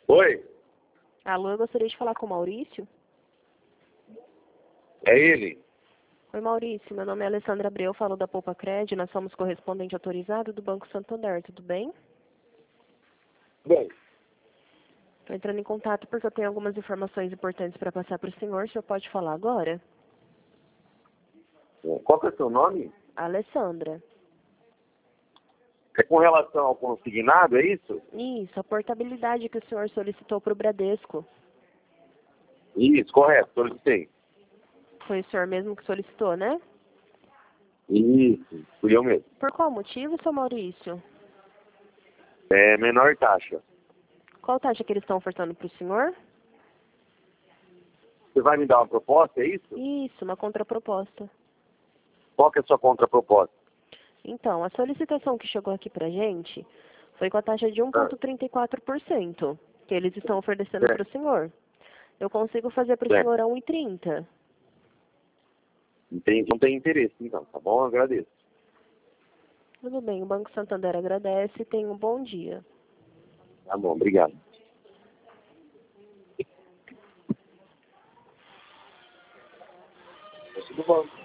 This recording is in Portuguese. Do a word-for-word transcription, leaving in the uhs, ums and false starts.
Oi, Alô, eu gostaria de falar com o Maurício. é ele? Oi, Maurício. Meu nome é Alessandra Abreu, eu falo da Poupa Cred. Nós somos correspondente autorizado do Banco Santander, tudo bem? Bem, Estou entrando em contato porque eu tenho algumas informações importantes para passar para o senhor. O senhor pode falar agora? qual que é o seu nome? Alessandra. É com relação ao consignado, é isso? Isso, a portabilidade que o senhor solicitou para o Bradesco. Isso, correto, solicitei. Foi o senhor mesmo que solicitou, né? Isso, fui eu mesmo. Por qual motivo, seu Maurício? É menor taxa. Qual taxa que eles estão ofertando para o senhor? Você vai me dar uma proposta, é isso? Isso, uma contraproposta. Qual que é a sua contraproposta? Então, a solicitação que chegou aqui pra gente foi com a taxa de um Ah, vírgula trinta e quatro por cento que eles estão oferecendo para certo, o senhor. Eu consigo fazer para o certo. senhor a um vírgula trinta. Entendi. Não tem interesse, então, tá bom? Eu agradeço. Tudo bem, o Banco Santander agradece e tenha um bom dia. Tá bom, obrigado. Tudo bom.